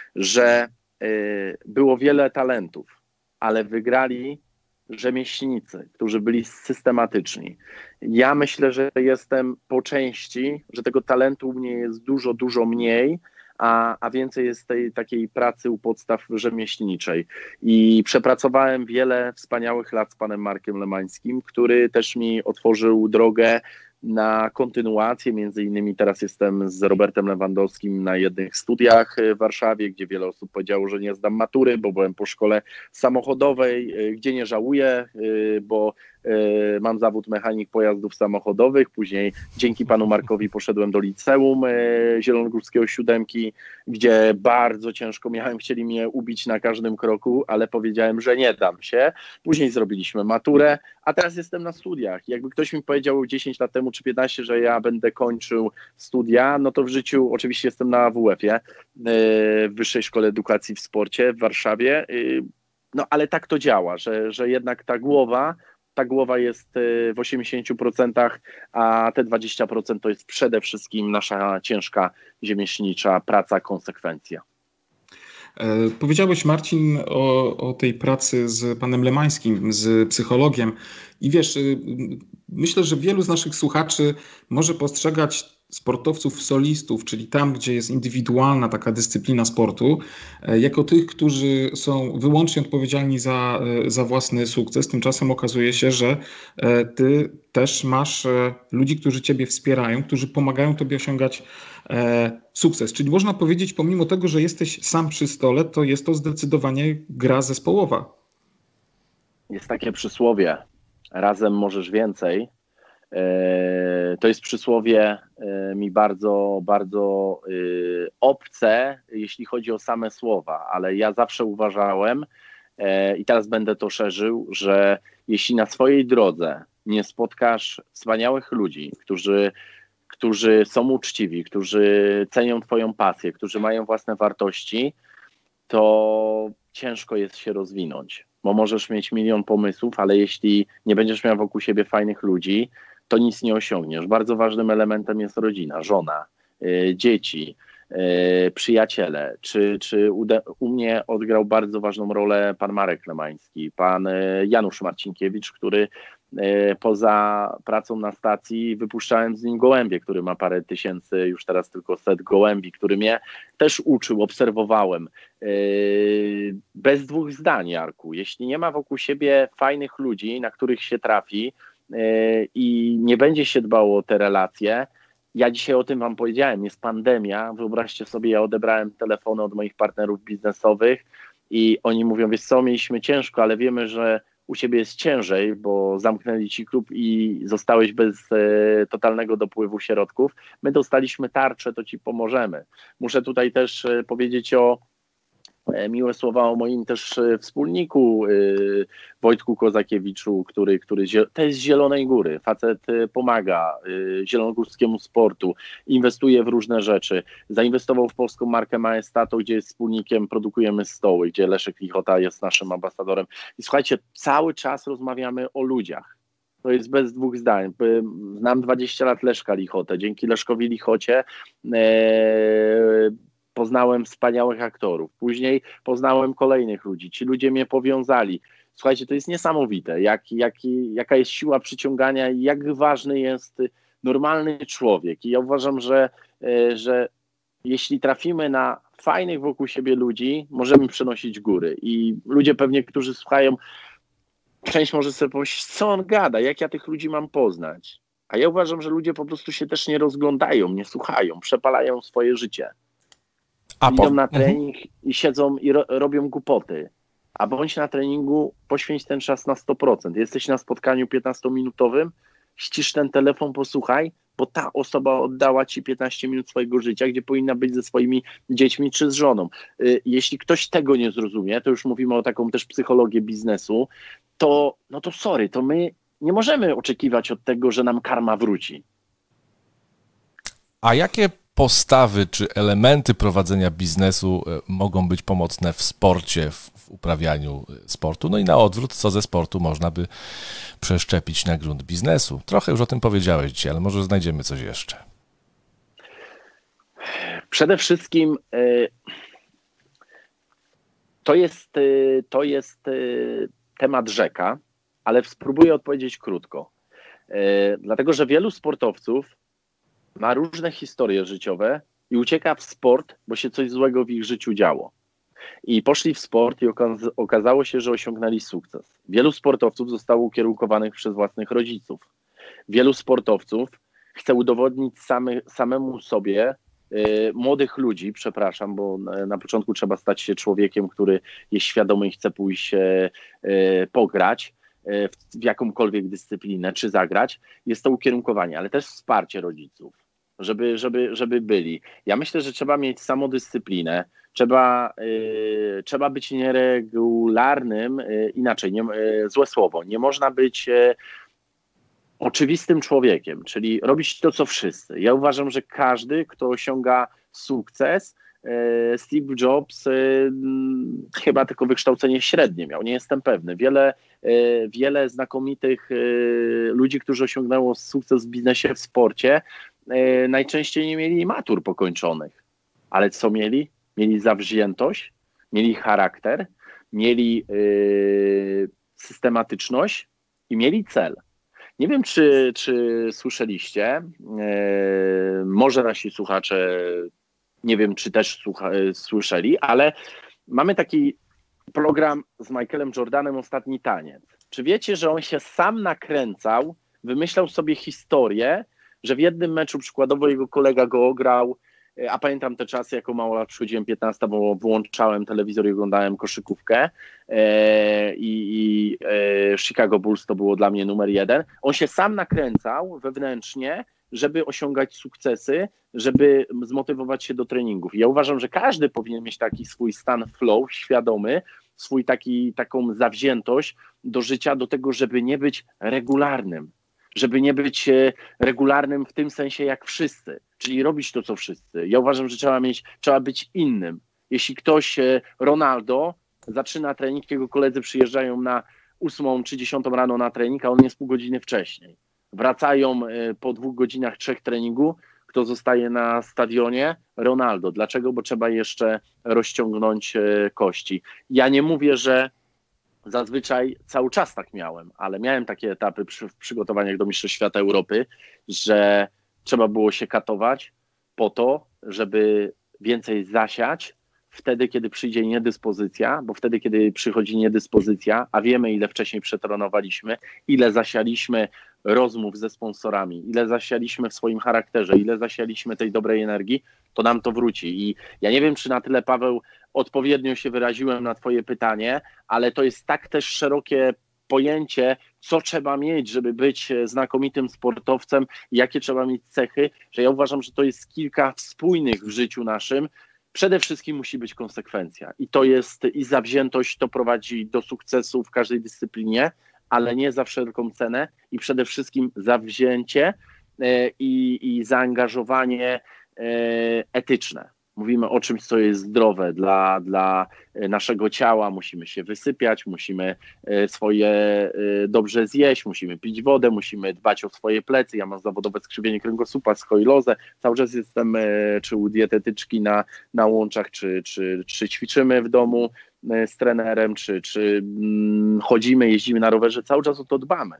że było wiele talentów, ale wygrali rzemieślnicy, którzy byli systematyczni. Ja myślę, że jestem po części, że tego talentu u mnie jest dużo, dużo mniej, a więcej jest tej takiej pracy u podstaw rzemieślniczej. I przepracowałem wiele wspaniałych lat z panem Markiem Lemańskim, który też mi otworzył drogę na kontynuację. Między innymi teraz jestem z Robertem Lewandowskim na jednych studiach w Warszawie, gdzie wiele osób powiedziało, że nie zdam matury, bo byłem po szkole samochodowej, gdzie nie żałuję, bo mam zawód mechanik pojazdów samochodowych. Później dzięki panu Markowi poszedłem do liceum zielonogórskiego 7, gdzie bardzo ciężko miałem, chcieli mnie ubić na każdym kroku, ale powiedziałem, że nie dam się. Później zrobiliśmy maturę, a teraz jestem na studiach. Jakby ktoś mi powiedział 10 lat temu czy 15, że ja będę kończył studia, no to w życiu, oczywiście jestem na WF-ie, w Wyższej Szkole Edukacji w Sporcie w Warszawie, no ale tak to działa, że jednak ta głowa jest w 80%, a te 20% to jest przede wszystkim nasza ciężka, rzemieślnicza praca, konsekwencja. Powiedziałeś, Marcin, o tej pracy z panem Lemańskim, z psychologiem i wiesz, myślę, że wielu z naszych słuchaczy może postrzegać sportowców solistów, czyli tam, gdzie jest indywidualna taka dyscyplina sportu, jako tych, którzy są wyłącznie odpowiedzialni za własny sukces. Tymczasem okazuje się, że ty też masz ludzi, którzy ciebie wspierają, którzy pomagają tobie osiągać sukces. Czyli można powiedzieć, pomimo tego, że jesteś sam przy stole, to jest to zdecydowanie gra zespołowa. Jest takie przysłowie, razem możesz więcej. To jest przysłowie mi bardzo, bardzo obce, jeśli chodzi o same słowa, ale ja zawsze uważałem i teraz będę to szerzył, że jeśli na swojej drodze nie spotkasz wspaniałych ludzi, którzy są uczciwi, którzy cenią twoją pasję, którzy mają własne wartości, to ciężko jest się rozwinąć, bo możesz mieć milion pomysłów, ale jeśli nie będziesz miał wokół siebie fajnych ludzi, to nic nie osiągniesz. Bardzo ważnym elementem jest rodzina, żona, dzieci, przyjaciele. U mnie odgrał bardzo ważną rolę pan Marek Lemański, pan Janusz Marcinkiewicz, który poza pracą na stacji wypuszczałem z nim gołębie, który ma parę tysięcy, już teraz tylko set gołębi, który mnie też uczył, obserwowałem. Bez dwóch zdań, Jarku. Jeśli nie ma wokół siebie fajnych ludzi, na których się trafi i nie będzie się dbało o te relacje, ja dzisiaj o tym wam powiedziałem, jest pandemia, wyobraźcie sobie, ja odebrałem telefony od moich partnerów biznesowych i oni mówią, wiesz co, mieliśmy ciężko, ale wiemy, że u ciebie jest ciężej, bo zamknęli ci klub i zostałeś bez totalnego dopływu środków. My dostaliśmy tarczę, to ci pomożemy. Muszę tutaj też powiedzieć miłe słowa o moim też wspólniku Wojtku Kozakiewiczu, który to jest z Zielonej Góry. Facet pomaga zielonogórskiemu sportu, inwestuje w różne rzeczy. Zainwestował w polską markę Majestato, gdzie jest wspólnikiem, produkujemy stoły, gdzie Leszek Lichota jest naszym ambasadorem. I słuchajcie, cały czas rozmawiamy o ludziach. To jest bez dwóch zdań. Znam 20 lat Leszka Lichotę. Dzięki Leszkowi Lichocie poznałem wspaniałych aktorów. Później poznałem kolejnych ludzi. Ci ludzie mnie powiązali. Słuchajcie, to jest niesamowite, jaka jest siła przyciągania i jak ważny jest normalny człowiek. I ja uważam, że jeśli trafimy na fajnych wokół siebie ludzi, możemy przenosić góry. I ludzie pewnie, którzy słuchają, część może sobie pomyśleć, co on gada, jak ja tych ludzi mam poznać. A ja uważam, że ludzie po prostu się też nie rozglądają, nie słuchają, przepalają swoje życie. Idą na trening i siedzą i robią głupoty. A bądź na treningu, poświęć ten czas na 100%. Jesteś na spotkaniu 15-minutowym, ścisz ten telefon, posłuchaj, bo ta osoba oddała ci 15 minut swojego życia, gdzie powinna być ze swoimi dziećmi czy z żoną. Jeśli ktoś tego nie zrozumie, to już mówimy o taką też psychologię biznesu, to sorry, to my nie możemy oczekiwać od tego, że nam karma wróci. A jakie postawy czy elementy prowadzenia biznesu mogą być pomocne w sporcie, w uprawianiu sportu? No i na odwrót, co ze sportu można by przeszczepić na grunt biznesu? Trochę już o tym powiedziałeś dzisiaj, ale może znajdziemy coś jeszcze. Przede wszystkim to jest temat rzeka, ale spróbuję odpowiedzieć krótko. Dlatego, że wielu sportowców ma różne historie życiowe i ucieka w sport, bo się coś złego w ich życiu działo. I poszli w sport i okazało się, że osiągnęli sukces. Wielu sportowców zostało ukierunkowanych przez własnych rodziców. Wielu sportowców chce udowodnić samemu sobie, młodych ludzi, przepraszam, bo na początku trzeba stać się człowiekiem, który jest świadomy i chce pójść pograć w jakąkolwiek dyscyplinę, czy zagrać. Jest to ukierunkowanie, ale też wsparcie rodziców, żeby byli. Ja myślę, że trzeba mieć samodyscyplinę, trzeba być nieregularnym, inaczej, złe słowo, nie można być oczywistym człowiekiem, czyli robić to, co wszyscy. Ja uważam, że każdy, kto osiąga sukces, Steve Jobs chyba tylko wykształcenie średnie miał, nie jestem pewny. Wiele znakomitych ludzi, którzy osiągnęło sukces w biznesie, w sporcie, najczęściej nie mieli matur pokończonych. Ale co mieli? Mieli zawziętość, mieli charakter, mieli systematyczność i mieli cel. Nie wiem, czy słyszeliście, może nasi słuchacze, nie wiem, czy też słyszeli, ale mamy taki program z Michaelem Jordanem Ostatni taniec. Czy wiecie, że on się sam nakręcał, wymyślał sobie historię, że w jednym meczu przykładowo jego kolega go ograł, a pamiętam te czasy, jako mało lat przychodziłem 15, bo wyłączałem telewizor i oglądałem koszykówkę i Chicago Bulls to było dla mnie numer 1. On się sam nakręcał wewnętrznie, żeby osiągać sukcesy, żeby zmotywować się do treningów. I ja uważam, że każdy powinien mieć taki swój stan flow, świadomy, taką zawziętość do życia, do tego, żeby nie być regularnym. Żeby nie być regularnym w tym sensie jak wszyscy, czyli robić to, co wszyscy. Ja uważam, że trzeba być innym. Jeśli ktoś, Ronaldo, zaczyna trening, jego koledzy przyjeżdżają na 8 czy 10 rano na trening, a on jest pół godziny wcześniej. Wracają po 2 godzinach 3 treningu, kto zostaje na stadionie? Ronaldo. Dlaczego? Bo trzeba jeszcze rozciągnąć kości. Ja nie mówię, że zazwyczaj cały czas tak miałem, ale miałem takie etapy w przygotowaniach do Mistrzostw Świata Europy, że trzeba było się katować po to, żeby więcej zasiać wtedy, kiedy przyjdzie niedyspozycja, bo wtedy, kiedy przychodzi niedyspozycja, a wiemy, ile wcześniej przetrenowaliśmy, ile zasialiśmy rozmów ze sponsorami, ile zasialiśmy w swoim charakterze, ile zasialiśmy tej dobrej energii, to nam to wróci. I ja nie wiem, czy na tyle, Paweł, odpowiednio się wyraziłem na twoje pytanie, ale to jest tak też szerokie pojęcie, co trzeba mieć, żeby być znakomitym sportowcem, jakie trzeba mieć cechy, że ja uważam, że to jest kilka spójnych w życiu naszym. Przede wszystkim musi być konsekwencja i to jest i zawziętość, to prowadzi do sukcesu w każdej dyscyplinie, ale nie za wszelką cenę i przede wszystkim zawzięcie i zaangażowanie etyczne. Mówimy o czymś, co jest zdrowe dla naszego ciała, musimy się wysypiać, musimy swoje dobrze zjeść, musimy pić wodę, musimy dbać o swoje plecy. Ja mam zawodowe skrzywienie kręgosłupa, skoilozę, cały czas jestem czy u dietetyczki na łączach, czy ćwiczymy w domu z trenerem, czy chodzimy, jeździmy na rowerze, cały czas o to dbamy.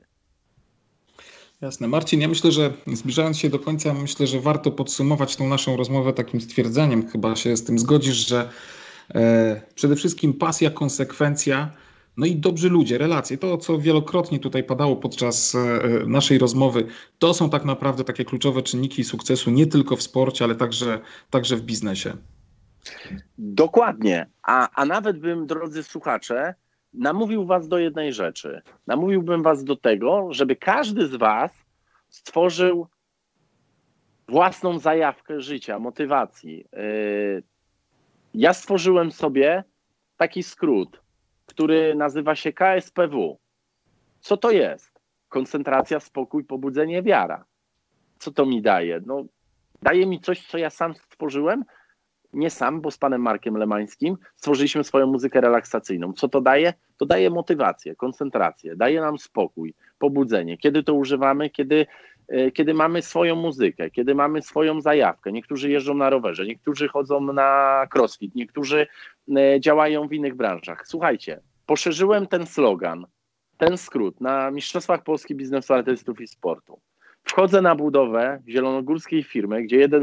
Jasne. Marcin, ja myślę, że zbliżając się do końca, myślę, że warto podsumować tą naszą rozmowę takim stwierdzeniem, chyba się z tym zgodzisz, że przede wszystkim pasja, konsekwencja, No i dobrzy ludzie, relacje, to co wielokrotnie tutaj padało podczas naszej rozmowy, to są tak naprawdę takie kluczowe czynniki sukcesu nie tylko w sporcie, ale także w biznesie. Dokładnie, a nawet bym, drodzy słuchacze, namówił was do jednej rzeczy. Namówiłbym was do tego, żeby każdy z was stworzył własną zajawkę życia, motywacji. Ja stworzyłem sobie taki skrót, który nazywa się KSPW. Co to jest? Koncentracja, spokój, pobudzenie, wiara. Co to mi daje? No, daje mi coś, co ja sam stworzyłem. Nie sam, bo z panem Markiem Lemańskim stworzyliśmy swoją muzykę relaksacyjną. Co to daje? To daje motywację, koncentrację, daje nam spokój, pobudzenie. Kiedy to używamy? Kiedy mamy swoją muzykę, kiedy mamy swoją zajawkę. Niektórzy jeżdżą na rowerze, niektórzy chodzą na crossfit, niektórzy działają w innych branżach. Słuchajcie, poszerzyłem ten slogan, ten skrót na Mistrzostwach Polski Biznesu Artystów i Sportu. Wchodzę na budowę zielonogórskiej firmy, gdzie jeden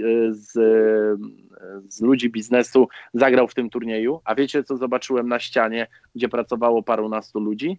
z ludzi biznesu zagrał w tym turnieju, a wiecie, co zobaczyłem na ścianie, gdzie pracowało parunastu ludzi?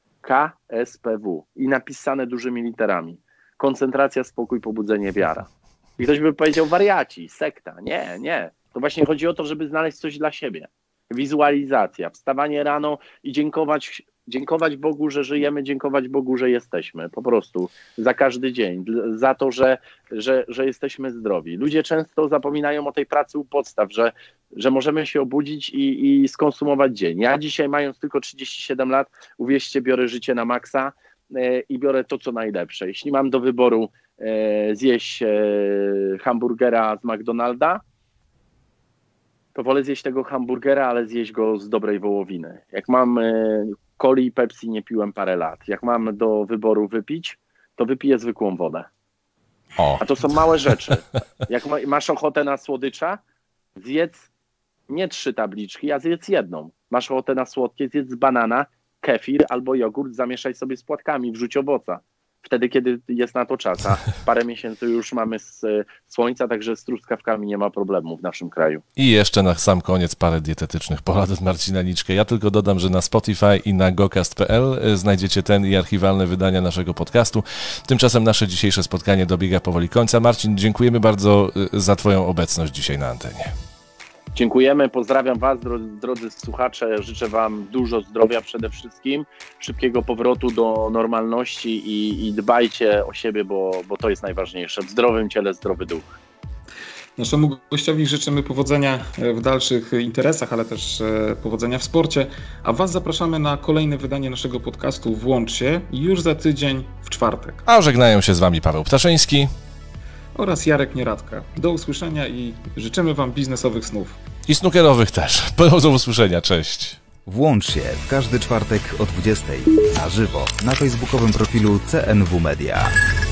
KSPW i napisane dużymi literami. Koncentracja, spokój, pobudzenie, wiara. I ktoś by powiedział, wariaci, sekta. Nie. To właśnie chodzi o to, żeby znaleźć coś dla siebie. Wizualizacja, wstawanie rano i dziękować Bogu, że żyjemy, dziękować Bogu, że jesteśmy. Po prostu za każdy dzień, za to, że jesteśmy zdrowi. Ludzie często zapominają o tej pracy u podstaw, że możemy się obudzić i skonsumować dzień. Ja dzisiaj, mając tylko 37 lat, uwierzcie, biorę życie na maksa i biorę to, co najlepsze. Jeśli mam do wyboru zjeść hamburgera z McDonalda, to wolę zjeść tego hamburgera, ale zjeść go z dobrej wołowiny. Jak mam coli i Pepsi, nie piłem parę lat. Jak mam do wyboru wypić, to wypiję zwykłą wodę. A to są małe rzeczy. Jak masz ochotę na słodycza, zjedz nie 3 tabliczki, a zjedz jedną. Masz ochotę na słodkie, zjedz banana, kefir albo jogurt, zamieszaj sobie z płatkami, wrzuć owoca. Wtedy, kiedy jest na to czas, a parę miesięcy już mamy z słońca, także z truskawkami nie ma problemu w naszym kraju. I jeszcze na sam koniec parę dietetycznych porad od Marcina Niczkę. Ja tylko dodam, że na Spotify i na gocast.pl znajdziecie ten i archiwalne wydania naszego podcastu. Tymczasem nasze dzisiejsze spotkanie dobiega powoli końca. Marcin, dziękujemy bardzo za twoją obecność dzisiaj na antenie. Dziękujemy, pozdrawiam was, drodzy słuchacze, życzę wam dużo zdrowia przede wszystkim, szybkiego powrotu do normalności i dbajcie o siebie, bo to jest najważniejsze. W zdrowym ciele zdrowy duch. Naszemu gościowi życzymy powodzenia w dalszych interesach, ale też powodzenia w sporcie, a was zapraszamy na kolejne wydanie naszego podcastu Włącz się już za tydzień w czwartek. A żegnają się z wami Paweł Ptaszyński oraz Jarek Nieradka. Do usłyszenia i życzymy wam biznesowych snów. I snookerowych też. Do usłyszenia, cześć. Włącz się w każdy czwartek o 20:00 na żywo na facebookowym profilu CNW Media.